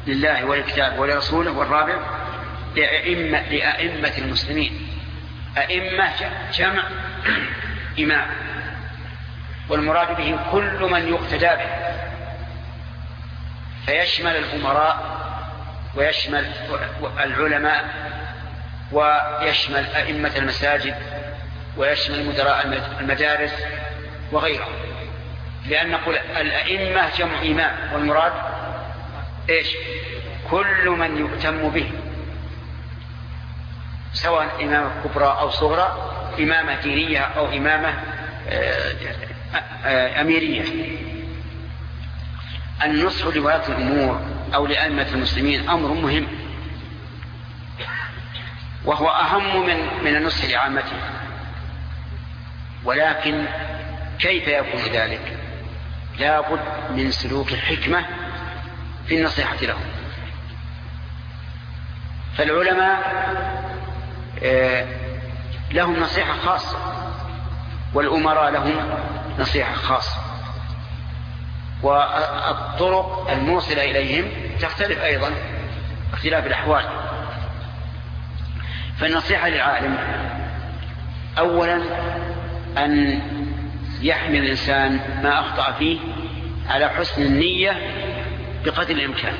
لله ولكتاب ولرسوله، والرابع لأئمة المسلمين. أئمة جمع إمام، والمراد به كل من يقتدى به، فيشمل الأمراء ويشمل العلماء ويشمل أئمة المساجد ويشمل مدراء المدارس وغيرهم، لأن نقول الأئمة جمع إمام، والمراد إيش؟ كل من يؤتم به، سواء إمامة كبرى أو صغرى، إمامة دينية أو إمامة أميرية. النصح لولاة الأمور أو لأئمة المسلمين أمر مهم، وهو أهم من النصح لعامته، ولكن كيف يكون ذلك؟ لا بد من سلوك الحكمة في النصيحة لهم. فالعلماء لهم نصيحة خاصة، والأمراء لهم نصيحة خاصة، والطرق الموصلة إليهم تختلف أيضا اختلاف الأحوال. فالنصيحة للعالم أولا أن يحمل الإنسان ما أخطأ فيه على حسن النية بقدر الإمكان،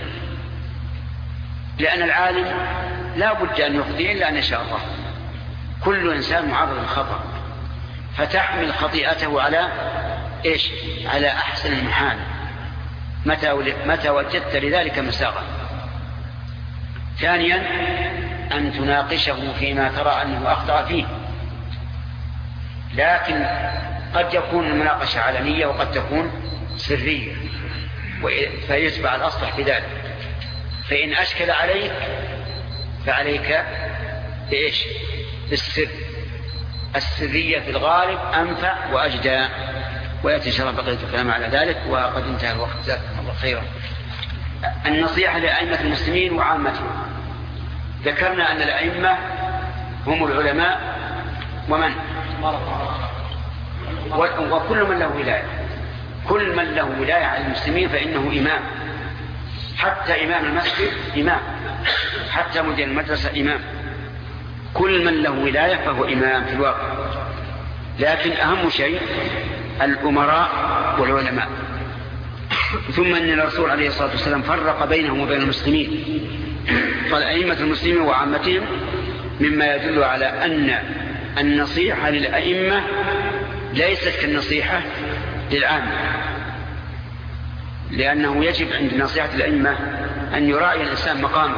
لأن العالم لا بد أن يخطئ إلا أن يشاء الله. كل إنسان معرض للخطأ، فتحمل خطيئته على إيش؟ على أحسن المحال متى وجدت لذلك مساغا. ثانيا أن تناقشه فيما ترى أنه أخطأ فيه، لكن قد يكون المناقشة علنية وقد تكون سرية، فيتبع الأصلح في ذلك. فإن أشكل عليك فعليك بإيش؟ بالسر. السرية في الغالب أنفع وأجدى. ويأتي إن شاء الله بقية الكلام على ذلك، وقد انتهى الوقت، جزاكم الله خيرا. النصيحة لأئمة المسلمين وعامتهم. ذكرنا أن الأئمة هم العلماء ومن؟ وكل من له ولاية. كل من له ولاية على المسلمين فإنه إمام، حتى إمام المسجد إمام، حتى مدير المدرسة إمام. كل من له ولاية فهو إمام في الواقع. لكن أهم شيء الأمراء والعلماء. ثم أن الرسول عليه الصلاة والسلام فرق بينهم وبين المسلمين، قال أئمة المسلمين وعامتهم، مما يدل على أن النصيحة للأئمة ليست كالنصيحة للعامة، لأنه يجب عند نصيحة الأئمة أن يراعي الإنسان مقامه،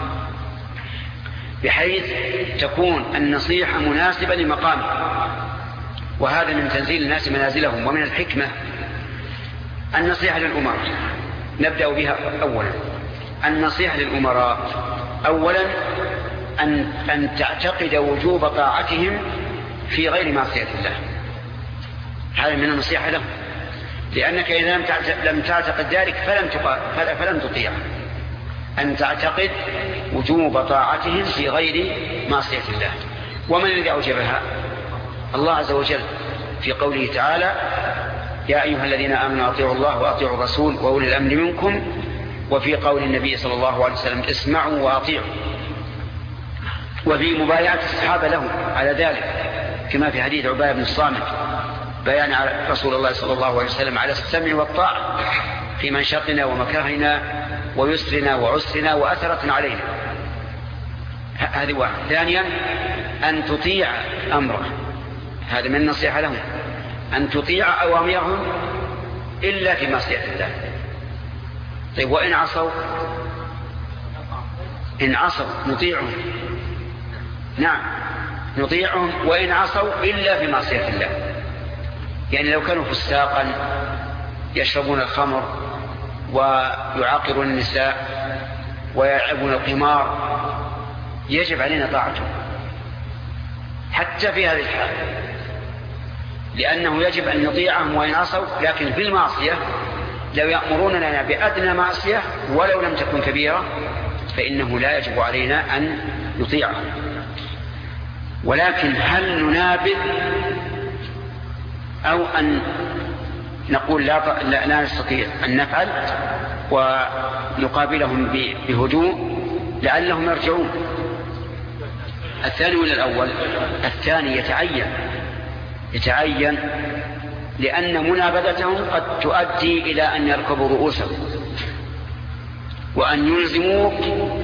بحيث تكون النصيحة مناسبة لمقامه. وهذا من تنزيل الناس منازلهم ومن الحكمة. النصيحة للأمراء نبدأ بها أولا. النصيحة للأمراء أولا أن تعتقد وجوب طاعتهم في غير معصية الله. هذا من النصيحة لهم، لأنك إذا لم تعتقد ذلك فلم تطيع. أن تعتقد وجوب طاعتهم في غير معصية الله. ومن الذي أوجبها؟ الله عز وجل في قوله تعالى: يا أيها الذين آمنوا أطيعوا الله وأطيعوا الرسول وأولي الأمر منكم. وفي قول النبي صلى الله عليه وسلم: اسمعوا وأطيعوا. وفي مبايعة الصحابة لهم على ذلك، كما في حديث عبادة بن الصامت بيان على رسول الله صلى الله عليه وسلم على السمع والطاعة في منشطنا ومكرهنا ويسرنا وعسرنا وأثرة علينا. هذه واحد. ثانيا أن تطيع أمره، هذا من النصيحة لهم، أن تطيع أوامرهم إلا في معصية الله. طيب وإن عصوا؟ إن عصوا نطيعهم، نعم نطيعهم وإن عصوا إلا في معصية الله. يعني لو كانوا فساقا يشربون الخمر ويعاقرون النساء ويلعبون القمار يجب علينا طاعتهم حتى في هذه الحال، لأنه يجب أن نطيعهم وإن عصوا. لكن في المعصية لو يأمروننا بأدنى معصية ولو لم تكن كبيرة فإنه لا يجب علينا أن نطيعهم. ولكن هل ننابذ أو أن نقول لا نستطيع أن نفعل؟ ونقابلهم بهدوء لعلهم يرجعون. الثاني ولا الأول؟ الثاني يتعين لأن منابذتهم قد تؤدي إلى أن يركبوا رؤوسهم وأن يلزموك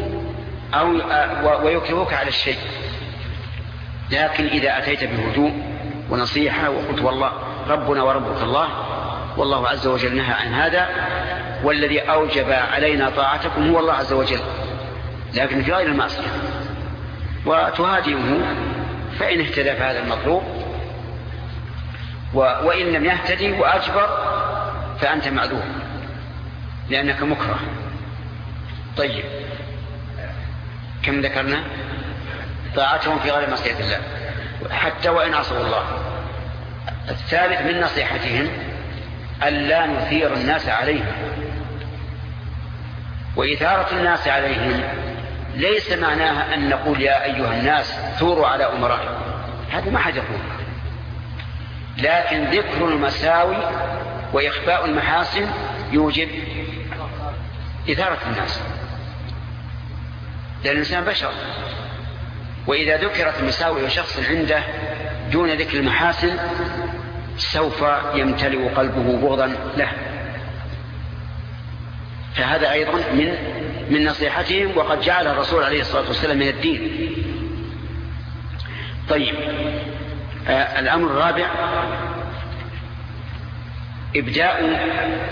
ويكرهوك على الشيء. لكن إذا أتيت بهدوء ونصيحة وقلت والله ربنا وربك الله، والله عز وجل نهى عن هذا، والذي أوجب علينا طاعتكم هو الله عز وجل، لكن في غير المعصية، وتهادئه، فإن اهتدى فهذا المطلوب، وإن لم يهتدي وأجبر فأنت معذور لأنك مكره. طيب، كم ذكرنا؟ طاعتهم في غير معصية الله حتى وإن عصوا الله. الثالث من نصيحتهم ألا نثير الناس عليهم. وإثارة الناس عليهم ليس معناها أن نقول يا أيها الناس ثوروا على أمرائكم، هذا ما حد يقول، لكن ذكر المساوي وإخفاء المحاسن يوجب إثارة الناس، لأن الإنسان بشر، وإذا ذكرت المساوي وشخص عنده دون ذكر المحاسن سوف يمتلئ قلبه بغضا له. فهذا أيضا من نصيحتهم، وقد جعل الرسول عليه الصلاة والسلام من الدين. طيب، الأمر الرابع إبداء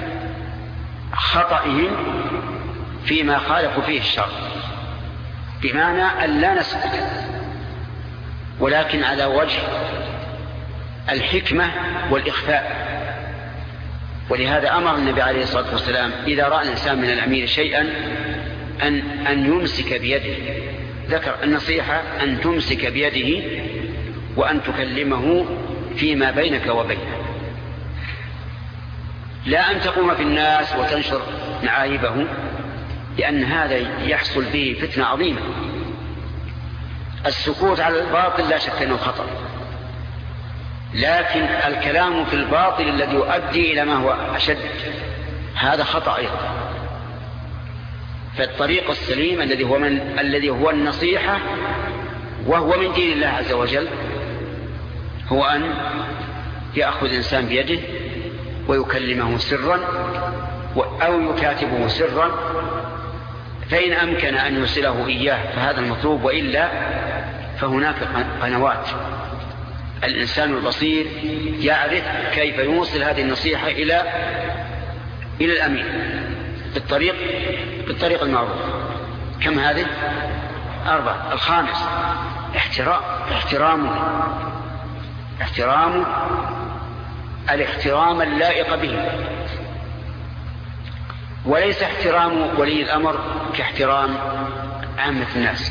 خطئهم فيما خالفوا فيه الشرع، بمعنى أن لا نسكت، ولكن على وجه الحكمة والإخفاء. ولهذا أمر النبي عليه الصلاة والسلام إذا رأى الإنسان من الأمير شيئا أن يمسك بيده. ذكر النصيحة أن تمسك بيده وأن تكلمه فيما بينك وبينه، لا أن تقوم في الناس وتنشر معايبه، لأن هذا يحصل به فتنة عظيمة. السكوت على الباطل لا شك أنه خطأ، لكن الكلام في الباطل الذي يؤدي إلى ما هو أشد هذا خطأ أيضا. فالطريق السليم الذي هو النصيحة وهو من دين الله عز وجل هو أن يأخذ الإنسان بيده ويكلمه سرا أو يكاتبه سرا، فإن أمكن أن يوصله إياه فهذا المطلوب، وإلا فهناك قنوات الإنسان البصير يعرف كيف يوصل هذه النصيحة إلى الأمين بالطريق المعروف. كم هذه؟ 4. الخامس احترام الاحترام اللائق به، وليس احترام ولي الأمر كاحترام عامة الناس.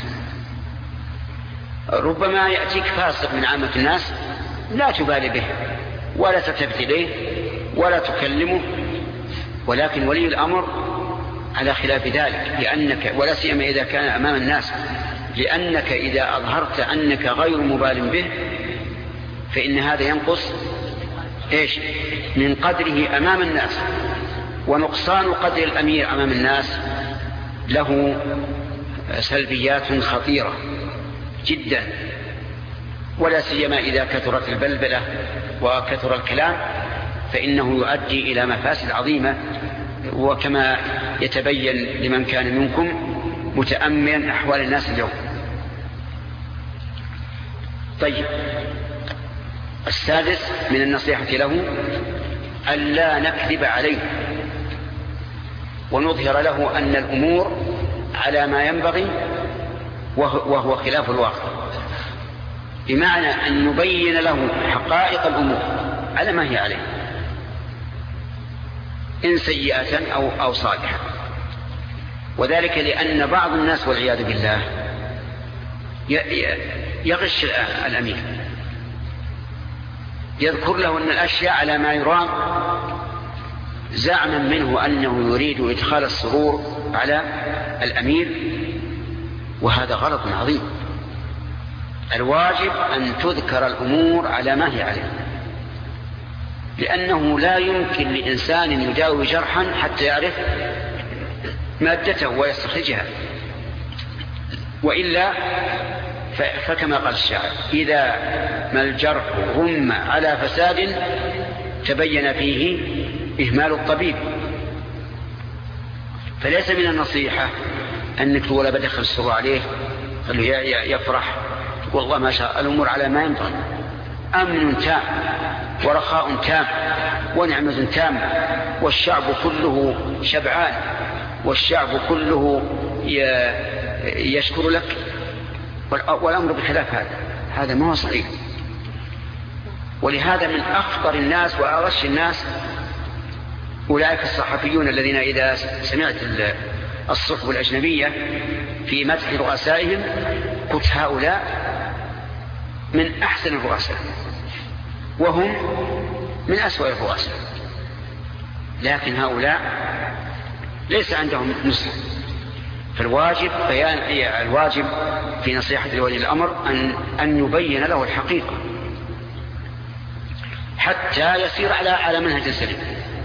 ربما يأتيك فاسق من عامة الناس لا تبالي به ولا تلتفت إليه ولا تكلمه، ولكن ولي الأمر على خلاف ذلك، لأنك ولا سيما إذا كان أمام الناس، لأنك إذا أظهرت أنك غير مبال به فإن هذا ينقص من قدره أمام الناس، ونقصان قدر الأمير أمام الناس له سلبيات خطيرة جدا، ولا سيما إذا كثرت البلبلة وكثر الكلام فإنه يؤدي إلى مفاسد عظيمة، وكما يتبين لمن كان منكم متأملا أحوال الناس اليوم. طيب، السادس من النصيحة له ألا نكذب عليه ونظهر له أن الأمور على ما ينبغي وهو خلاف الواقع، بمعنى أن نبين له حقائق الأمور على ما هي عليه، إن سيئة أو صالحة. وذلك لأن بعض الناس والعياذ بالله يغش الأمير، يذكر له أن الأشياء على ما يرام زعما منه أنه يريد إدخال السرور على الأمير، وهذا غلط عظيم. الواجب أن تذكر الأمور على ما هي عليه، لأنه لا يمكن لإنسان يداوي جرحا حتى يعرف مادته ويستخرجها، وإلا فكما قال الشاعر: إذا ما الجرح غم على فساد تبين فيه إهمال الطبيب. فليس من النصيحة أنك تقول بدخل السرور عليه خليه يفرح، والله ما شاء الأمور على ما ينبغي، أمن تام ورخاء تام ونعمة تامة، والشعب كله شبعان، والشعب كله يشكر لك، والأمر بخلاف هذا ما هو صحيح. ولهذا من أخطر الناس وأغش الناس أولئك الصحفيون الذين إذا سمعت الصحف الأجنبية في مدح رؤسائهم قلت هؤلاء من أحسن الرؤساء وهم من أسوأ الرؤساء، لكن هؤلاء ليس عندهم نصح. فالواجب الواجب في نصيحة ولي الأمر أن يبين له الحقيقة حتى يسير على منهج سليم.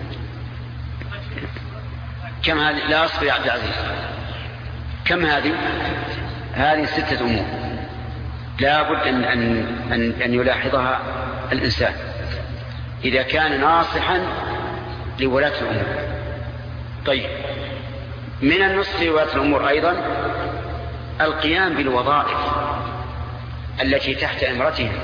كم هذه؟ لا أصبر يا عبد العزيز. كم هذه 6 أمور لا بد أن يلاحظها الإنسان إذا كان ناصحا لولاة الأمور. طيب، من النصح لولاة الأمور أيضا القيام بالوظائف التي تحت إمرتهم،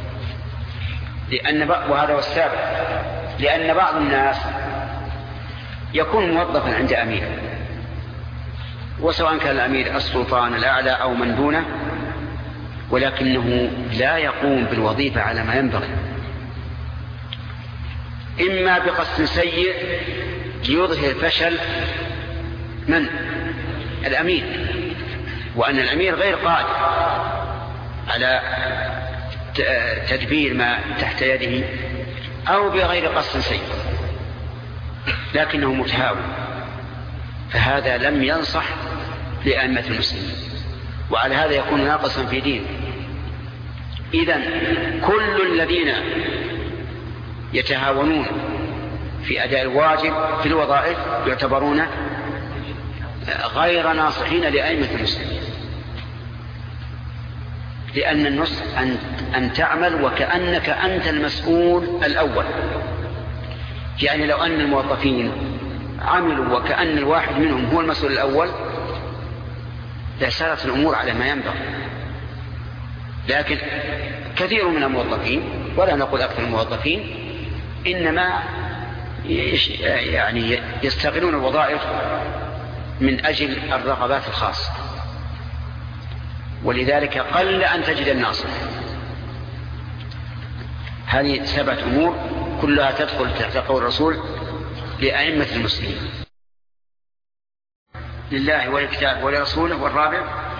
وهذا هو السابق، لأن بعض الناس يكون موظفا عند أمير، وسواء كان الأمير السلطان الأعلى أو من دونه، ولكنه لا يقوم بالوظيفة على ما ينبغي، إما بقصد سيء ليظهر فشل من الأمير، وأن الأمير غير قادر على تدبير ما تحت يده، أو بغير قصد سيء لكنه متهاون، فهذا لم ينصح لأئمة المسلمين، وعلى هذا يكون ناقصا في دينه. إذن كل الذين يتهاونون في أداء الواجب في الوظائف يعتبرون غير ناصحين لأئمة المسلمين، لأن النصح أن تعمل وكأنك أنت المسؤول الأول. يعني لو أن الموظفين عملوا وكأن الواحد منهم هو المسؤول الأول لسارت الأمور على ما ينبغي. لكن كثير من الموظفين، ولا نقول أكثر الموظفين، إنما يعني يستغلون الوظائف من أجل الرغبات الخاصة، ولذلك قل أن تجد الناصح. هذه 7 أمور كلها تدخل تحت قول الرسول لأئمة المسلمين، لله ولكتاب ولرسوله. والرابع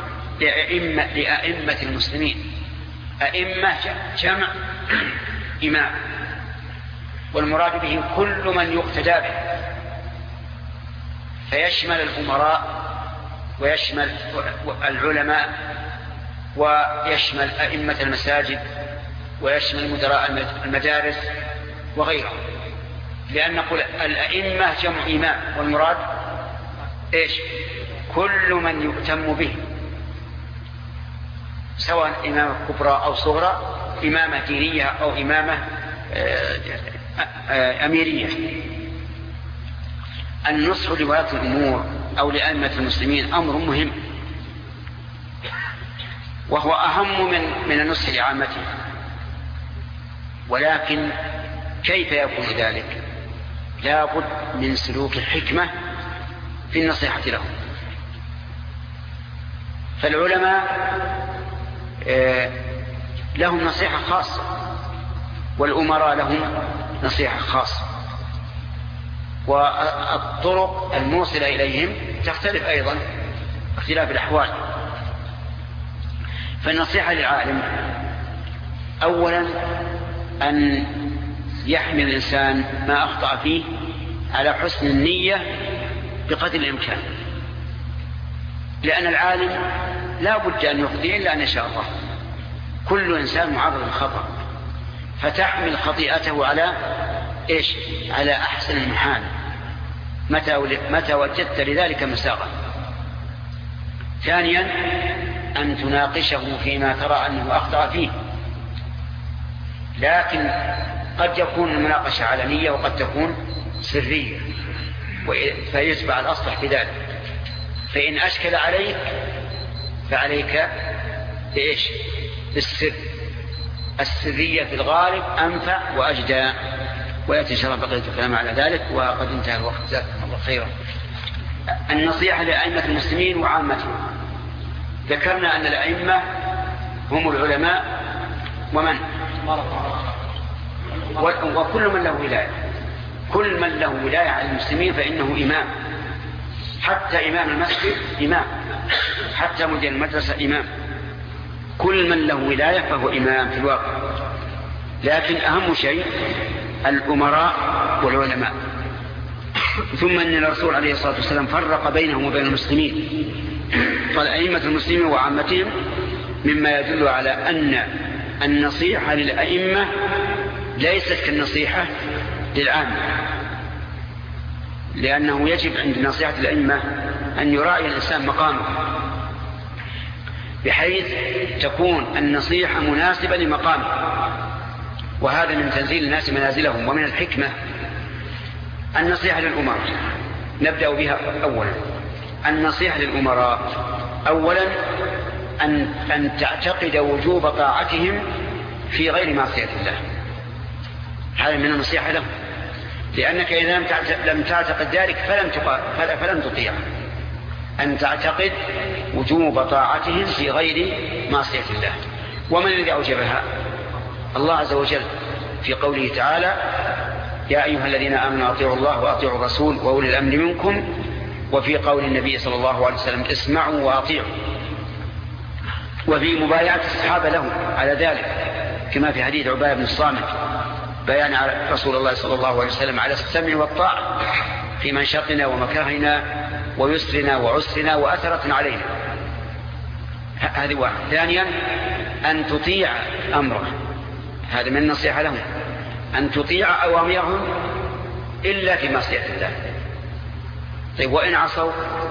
لأئمة المسلمين. أئمة جمع إمام، والمراد به كل من يقتدى به، فيشمل الأمراء ويشمل العلماء ويشمل أئمة المساجد ويشمل مدراء المدارس وغيرهم، لأن نقول الأئمة جمع إمام، والمراد إيش؟ كل من يؤتم به، سواء إمامة كبرى أو صغرى، إمامة دينية أو إمامة أميرية. النصح لولاة الأمور أو لأئمة المسلمين أمر مهم، وهو أهم من النصح لعامته. ولكن كيف يكون ذلك؟ لا بد من سلوك الحكمة في النصيحة لهم. فالعلماء لهم نصيحة خاصة، والأمراء لهم نصيحة خاصة، والطرق الموصلة إليهم تختلف أيضا اختلاف الأحوال. فالنصيحة للعالم أولا أن يحمل الإنسان ما أخطأ فيه على حسن النية بقدر الإمكان، لأن العالم لا بد أن يخطئ إلا أن يشاء الله. كل إنسان معرض للخطأ، فتحمل خطيئته على إيش؟ على أحسن المحال، متى وجدت لذلك مساغا. ثانيا أن تناقشه فيما ترى أنه أخطأ فيه، لكن قد يكون المناقشة علنية وقد تكون سرية، فيتبع الأصلح في ذلك. فإن أشكل عليك فعليك بإيش؟ بالسر. السرية في الغالب أنفع وأجدى. ويأتي إن شاء الله بقية الكلام على ذلك، وقد انتهى الوقت، جزاكم الله خيرا. النصيحة لأئمة المسلمين وعامتهم. ذكرنا أن الأئمة هم العلماء ومن؟ وكل من له ولاية. كل من له ولاية على المسلمين فإنه إمام، حتى إمام المسجد إمام، حتى مدير المدرسة إمام. كل من له ولاية فهو إمام في الواقع. لكن أهم شيء الأمراء والعلماء. ثم أن الرسول عليه الصلاة والسلام فرق بينهم وبين المسلمين، قال أئمة المسلمين وعامتهم، مما يدل على أن النصيحة للأئمة ليست كالنصيحة للعامة، لأنه يجب عند نصيحة الأئمة أن يراعي الإنسان مقامه، بحيث تكون النصيحة مناسبة لمقامه. وهذا من تنزيل الناس منازلهم. ومن الحكمة النصيحة للأمراء. نبدأ بها أولا. النصيحة للأمراء أولا أن تعتقد وجوب طاعتهم في غير معصية الله. هذا من النصيحة لهم، لأنك إذا لم تعتقد ذلك فلم تطيع. أن تعتقد وجوب طاعتهم في غير معصية الله. ومن الذي أوجبها؟ الله عز وجل في قوله تعالى: يا أيها الذين آمنوا أطيعوا الله وأطيعوا الرسول وأولي الأمر منكم. وفي قول النبي صلى الله عليه وسلم: اسمعوا وأطيعوا. وفي مبايعة الصحابة لهم على ذلك، كما في حديث عبادة بن الصامت بيان على رسول الله صلى الله عليه وسلم على السمع والطاعة في منشطنا ومكرهنا ويسرنا وعسرنا وأثرة علينا. هذه واحد. ثانيا أن تطيع أمره. هذا من النصيحة لهم، أن تطيع أوامرهم إلا في معصية الله. طيب وإن عصوا؟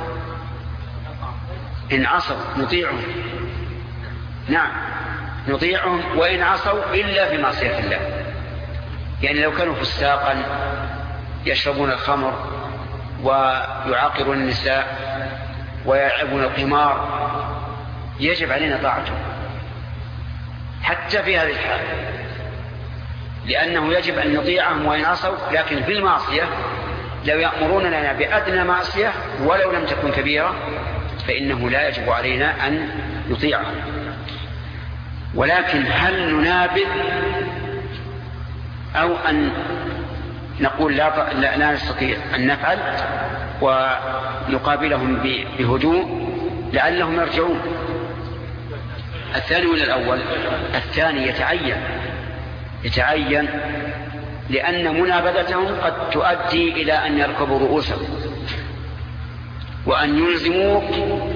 إن عصوا نطيعهم، نعم نطيعهم وإن عصوا إلا في معصية الله. يعني لو كانوا فساقا يشربون الخمر ويعاقرون النساء ويلعبون القمار يجب علينا طاعتهم حتى في هذه الحالة، لأنه يجب أن نطيعهم وإن عصوا. لكن في المعصية لو يأمرون لنا بأدنى معصية ولو لم تكن كبيرة فإنه لا يجب علينا أن نطيعهم. ولكن هل ننابذ أو أن نقول لا نستطيع أن نفعل ونقابلهم بهدوء لعلهم يرجعون؟ الثاني ولا الأول؟ الثاني يتعين، لأن منابذتهم قد تؤدي إلى أن يركبوا رؤوسهم وأن يلزموك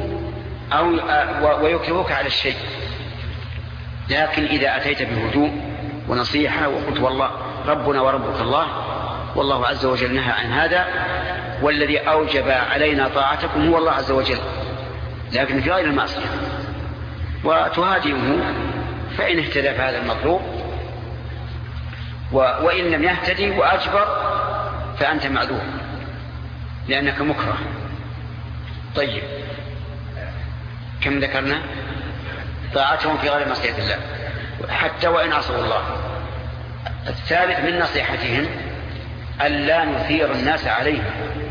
ويكرهوك على الشيء. لكن إذا أتيت بهدوء ونصيحة وقلت والله ربنا وربك الله والله عز وجل نهى عن هذا، والذي أوجب علينا طاعتكم هو الله عز وجل، لكن في غير المعصية، وتهادئه، فإن اهتدى فهذا المطلوب، وإن لم يهتدي وأجبر فأنت معذور لأنك مكره. طيب كم ذكرنا؟ طاعتهم في غير معصية الله حتى وإن عصوا الله. الثالث من نصيحتهم ألا نثير الناس عليهم.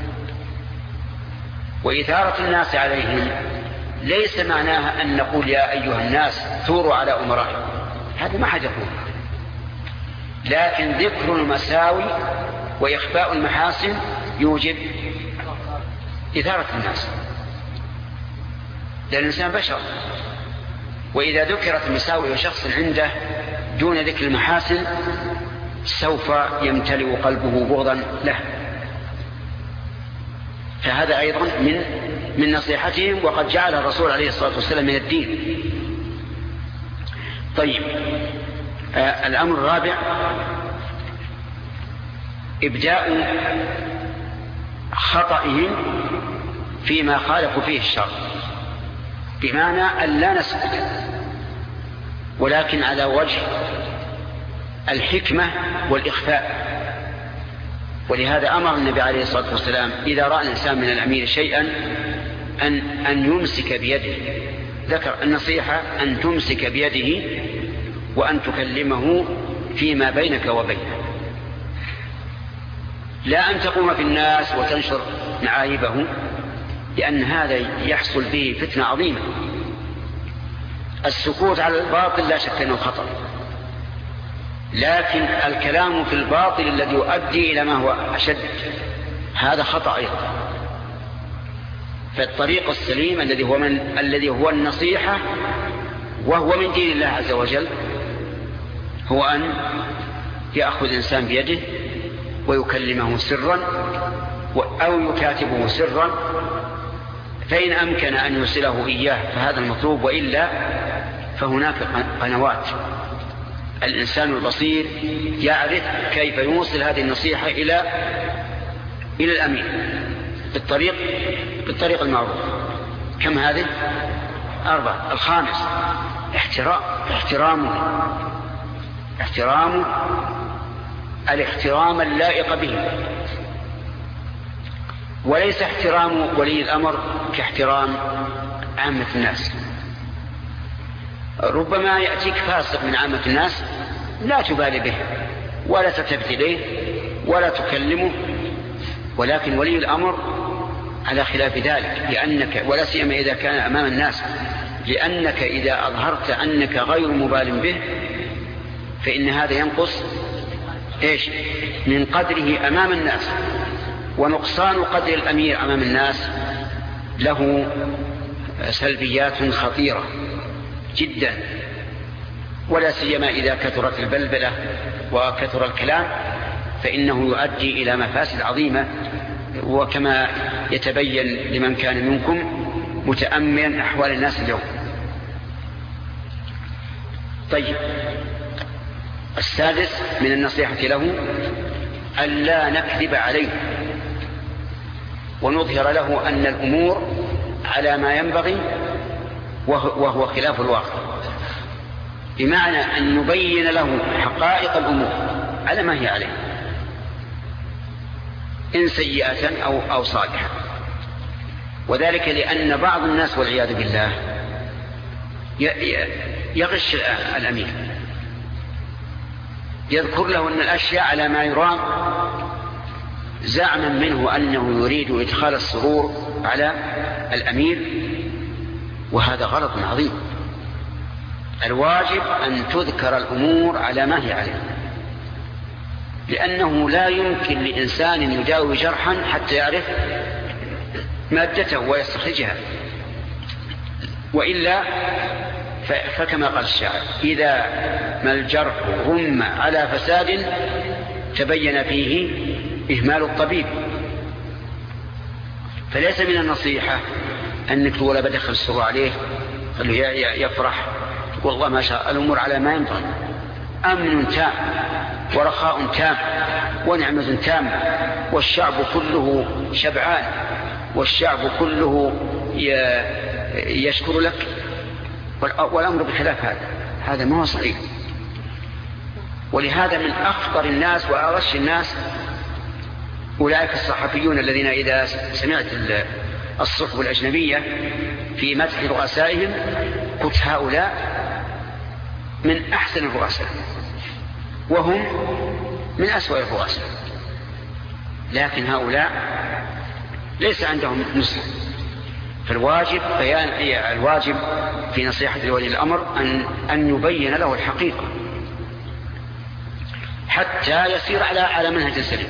وإثارة الناس عليهم ليس معناها أن نقول يا أيها الناس ثوروا على أمرائكم، هذا ما حد يقول، لكن ذكر المساوي وإخفاء المحاسن يوجب إثارة الناس، لأن الإنسان بشر، وإذا ذكرت المساوي وشخص عنده دون ذكر المحاسن سوف يمتلئ قلبه بغضا له. فهذا أيضا من نصيحتهم، وقد جعل الرسول عليه الصلاة والسلام من الدين. طيب الأمر الرابع إبداء خطئهم فيما خالفوا فيه الشرع، بمعنى أن لا نسكت، ولكن على وجه الحكمة والإخفاء. ولهذا أمر النبي عليه الصلاة والسلام إذا رأى الإنسان من الأمير شيئا أن يمسك بيده. ذكر النصيحة أن تمسك بيده وأن تكلمه فيما بينك وبينه، لا أن تقوم في الناس وتنشر معايبه، لأن هذا يحصل به فتنة عظيمة. السكوت على الباطل لا شك أنه خطأ، لكن الكلام في الباطل الذي يؤدي إلى ما هو أشد هذا خطأ أيضا. فالطريق السليم الذي هو النصيحة وهو من دين الله عز وجل هو أن يأخذ الإنسان بيده ويكلمه سرا أو يكاتبه سرا، فإن أمكن أن يوصله إياه فهذا المطلوب، وإلا فهناك قنوات. الإنسان البصير يعرف كيف يوصل هذه النصيحة إلى الأمين بالطريق المعروف. كم هذه؟ 4. الخامس احترامه الاحترام اللائق به، وليس احترام ولي الأمر كاحترام عامة الناس. ربما يأتيك فاسق من عامة الناس لا تبالي به ولا تلتفت إليه ولا تكلمه، ولكن ولي الأمر على خلاف ذلك، لأنك ولا سيما إذا كان أمام الناس، لأنك إذا أظهرت أنك غير مبال به فإن هذا ينقص من قدره أمام الناس، ونقصان قدر الأمير أمام الناس له سلبيات خطيرة جدا، ولا سيما إذا كثرت البلبلة وكثر الكلام فإنه يؤدي إلى مفاسد عظيمة، وكما يتبين لمن كان منكم متأملا أحوال الناس اليوم. طيب، السادس من النصيحة له ألا نكذب عليه ونظهر له أن الأمور على ما ينبغي وهو خلاف الواقع، بمعنى أن نبين له حقائق الأمور على ما هي عليه، إن سيئة أو صالحة. وذلك لأن بعض الناس والعياذ بالله يغش الأمير، يذكر له أن الأشياء على ما يرام زعما منه أنه يريد إدخال السرور على الأمير، وهذا غلط عظيم. الواجب أن تذكر الأمور على ما هي عليه، لأنه لا يمكن لإنسان يداوي جرحا حتى يعرف مادته ويستخرجها، وإلا فكما قال الشاعر: إذا ما الجرح غم على فساد تبين فيه إهمال الطبيب. فليس من النصيحة أنك تقول بدخل السرور عليه خليه يفرح، والله ما شاء الأمور على ما ينبغي، أمن تام ورخاء تام ونعمة تامة، والشعب كله شبعان، والشعب كله يشكر لك، والأمر بخلاف هذا ما هو صحيح. ولهذا من أخطر الناس وأغش الناس أولئك الصحفيون الذين إذا سمعت الصحف الأجنبية في مدح رؤسائهم قلت هؤلاء من أحسن الرؤساء وهم من أسوأ الرؤساء، لكن هؤلاء ليس عندهم نصح. فالواجب الواجب في نصيحة ولي الأمر أن يبين له الحقيقة حتى يسير على منهج سليم.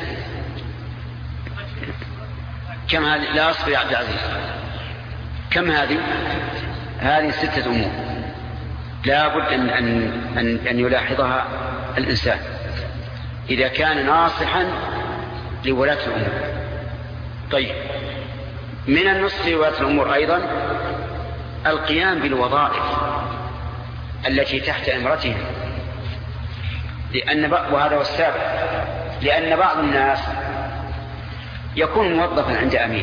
كم هذه؟ لا أصبر يا عبد العزيز. كم هذه 6 أمور لا بد أن يلاحظها الإنسان إذا كان ناصحا لولاة الأمور. طيب، من النصح لولاة الأمور أيضا القيام بالوظائف التي تحت إمرتهم، وهذا هو السابق، لأن بعض الناس يكون موظفا عند أمير،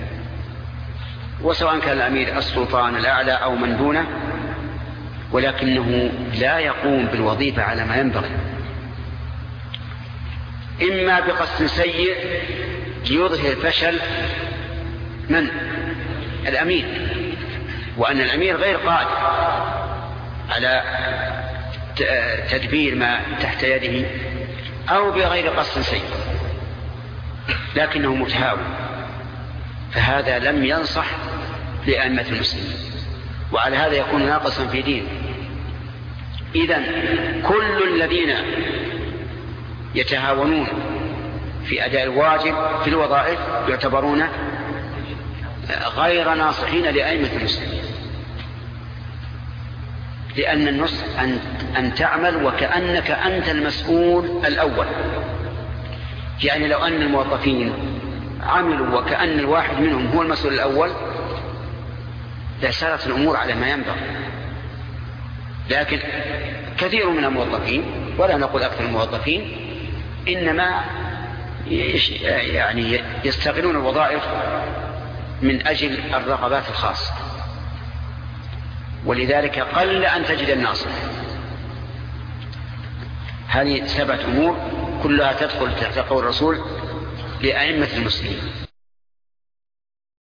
وسواء كان الأمير السلطان الأعلى أو من دونه، ولكنه لا يقوم بالوظيفة على ما ينبغي، إما بقصد سيء ليظهر فشل من الأمير، وأن الأمير غير قادر على تدبير ما تحت يده، أو بغير قصد سيء لكنه متهاون، فهذا لم ينصح لأئمة المسلمين، وعلى هذا يكون ناقصا في دينه. إذن كل الذين يتهاونون في أداء الواجب في الوظائف يعتبرون غير ناصحين لأئمة المسلمين، لأن النصح أن تعمل وكأنك أنت المسؤول الأول. يعني لو أن الموظفين عملوا وكأن الواحد منهم هو المسؤول الأول لسارت الأمور على ما ينبغي، لكن كثير من الموظفين، ولا نقول أكثر الموظفين، إنما يعني يستغلون الوظائف من أجل الرغبات الخاصة، ولذلك قل أن تجد الناصح. هذه 7 أمور كلها تدخل تحت قول الرسول لأئمة المسلمين.